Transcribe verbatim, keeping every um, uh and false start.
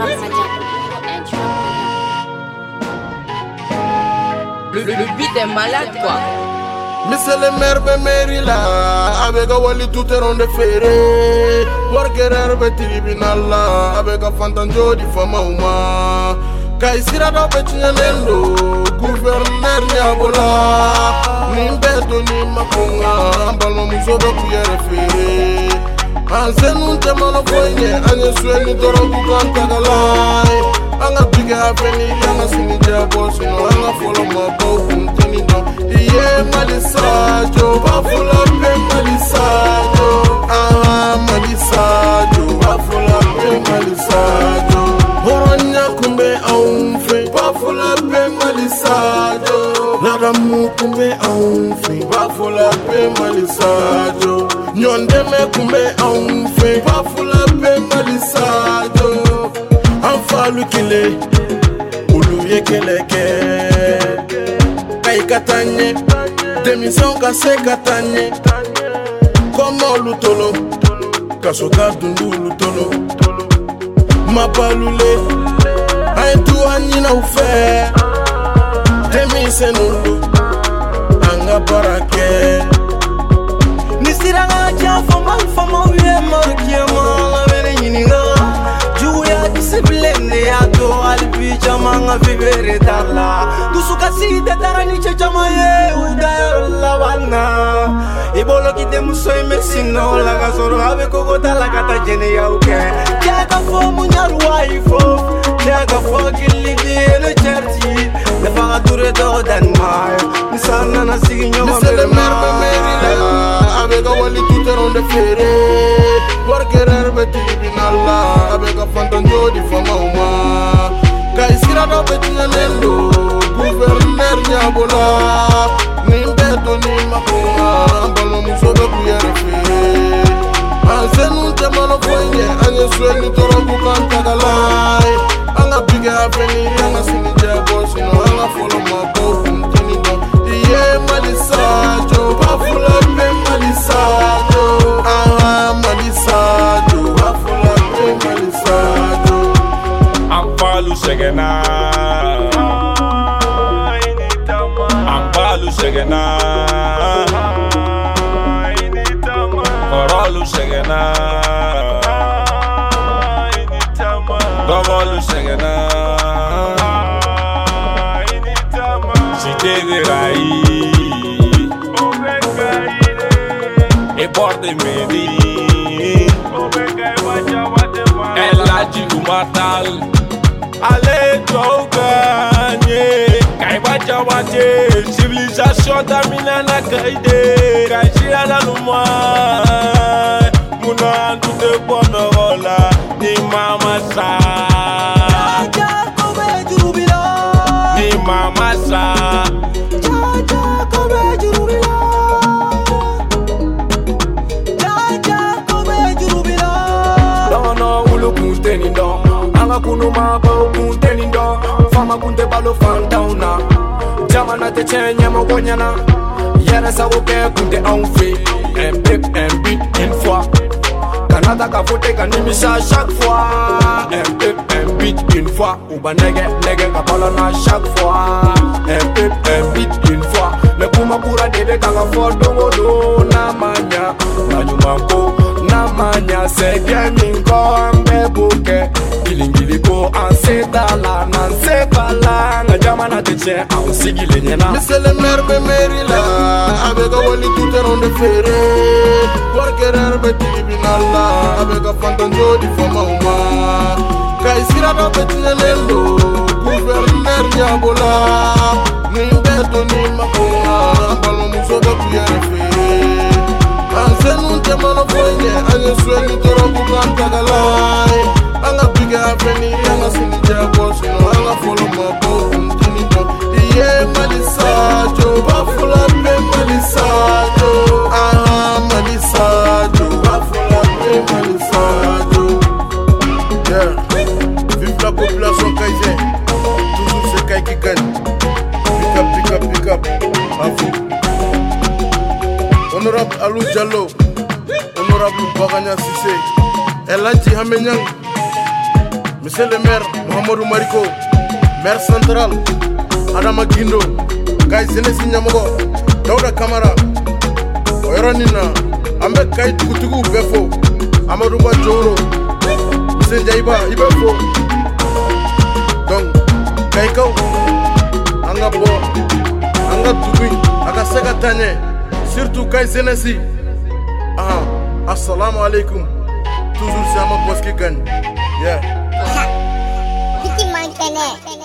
Le, le, le beat est malade quoi. Mais c'est le maire de mairie là, avec un wali tout est rond de ferré. Worker be tribunal là, avec un fantanjo di fama uma. Kai sira do betinelendo, gouverneur nyabola. Nimbeto ni makunga, ambalo musobe kuyere ferré. Anzenu temano foye, anye sueni toro bukanta galai. Anga bige afeni, anga sinija bosi no, anga follow my boat kuntini no. Iye malisajo, bafula pe malisajo. Ah malisajo, bafula pe malisajo. Horonya kumbe aunfe, bafula pe malisajo. Ladamu kumbe aunfe, bafula pe malisajo. Nyondeme kumbe aunfe, bafula pe malisajo. Anfalu kile, ulu yekeleke. Kai katanye, demison kase katanye. Komo lutolo, kasoka dundu lutolo. Mapalule, aitu anyina ufe. Demise nulu, anga barake. Nisiranga cha fama fama uye markiema la vere yininga. Juya discipline ya to albi jamanga vivere darla. Dusuka si de tarani che jamaye uda la wana. Ibolo ki dem soy mesino la gasoro ave koko la kata jene ya uke. Jaga fo munyar waifo, jaga fo kilidi le cherti. Le faga toure do dan mai. Nisana na sigi nyoma mere mai. Avec un wali tout est rond de ferré. Worker be tribunal là, avec un fantanjo di fama uma. Kai sira do betinelendo, gouverneur nyabola. Nimbeto ni makunga, ambalo musobe kuyere ferré. Anzenu temano foye, anye sueni toro bukanta galai. Anga bige afeni, anga sinija bosi no, anga follow my boat kuntini no. Iye malisajo, bafula pe malisajo. Ah malisajo, bafula pe malisajo. Ampalu segena, Ampalu segena, Korolu segena, Dogolu segena, Cité Rai, et borde medi, Elle a dit ou matal. Allez, toi, gagner. Kaibacha wate, civilisation d'Amina na kaide. Kajira la luma, muna tout bonne rola, ni mama sa. Ni mama sa. Dono ulu kunteni don, anga kunuma ba kunteni don. Fama kunte balo fantauna, jamana te chenye mokonyana. Yere sa woke kunte onfe, un pip un beat une fois. Canada ka fote kanimisa chaque fois. Un pip un beat une fois. Uba nege nege ka balona chaque fois. Un pip un beat une fois. Me kuma pura debe kanga fodo do na manya, na nyumanko na manya se gamingo ambe buke. Gilingili ko ansetala nansepala nga jamana teche au sigile nyena. Monsieur le maire de mairie là, avec un wali tout est rond de ferré. Worker be tribunal là, avec un fantanjo di fama uma. Kai sira do betinelendo, gouverneur nyabola. Nimbeto ni makunga, ambalo musobe kuyere ferré. Anzenu temano foye, anye sueni toro bukanta galai. Anga bige afeni, anga sinija bosi no, anga follow my boat kuntini no. Iye malisajo, bafula pe malisajo. Ah malisajo, bafula pe malisajo. Yeah, vive la population kaïsien. Toujours c'est Kai qui gagne. Pick up, pick up, pick up. À vous. Honorable Alou Diallo, honorable Baganya Sissé, Elanchi Hamenyang, Monsieur le maire Mohamedou Mariko, maire central Adama Guindo, Kay Senesi Nyamogo, Dauda Kamara, Oyoranina, Ambe Kay Tukutuku Befo, Amadou Joro, Monsieur Jaiba Ibefo. Donc, Kay Kau, Anga Bo, Anga Tubi, Aka Sega Tanye, surtout Kay Senesi. Ah, assalamu alaikum. Toujours c'est à ma boss qui gagne. Yeah. Petit manquenet.